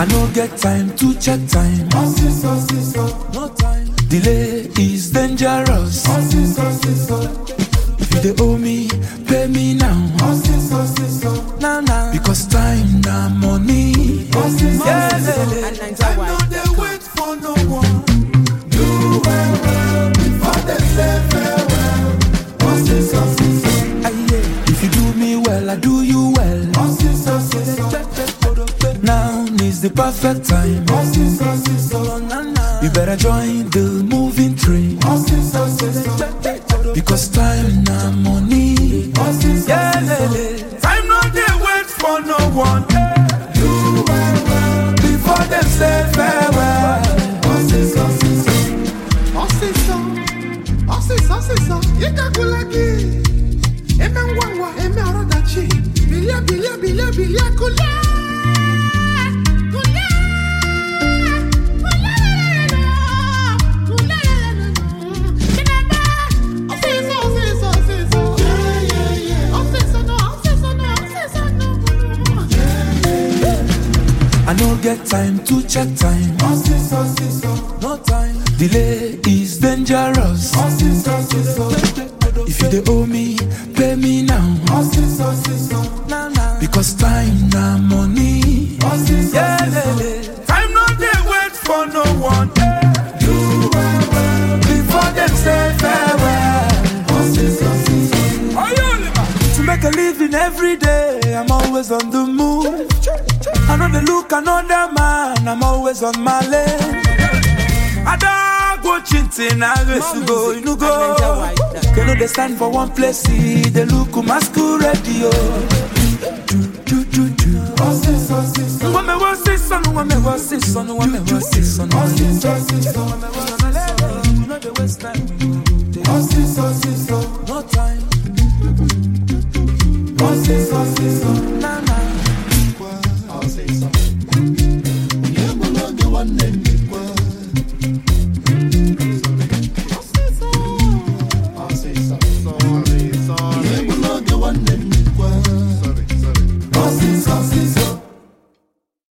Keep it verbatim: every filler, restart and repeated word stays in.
no get time to check time. No time. Delay is dangerous. If you dey owe me, pay me now. Now, now. Because time na money. Yeah, time no dey wait for no one. Do well, well before they say farewell. If you do me well, I do you well. Now is the perfect time. You better join the moving train. Because time na money. Yeah, time no dey wait for no one. Do well, well before them say farewell. Bilia, bilia, bilia, bilia, kula. I no get time to check time. No time. Delay is dangerous. If you dey owe me, pay me now. Because time na money. Yeah, time no dey wait for no one. Do well, well before them say farewell. To make a living every day, I'm always on the move. I know they look another man, I'm always on my lane. I don't go chinting, I race to go, you go. Can they stand for one place, see they look masquerade. Do, do, do, do. Woman was this son, woman was this son, woman was this son. You know the waste time. No time. Nah, nah. I'll say something. You will not do one name.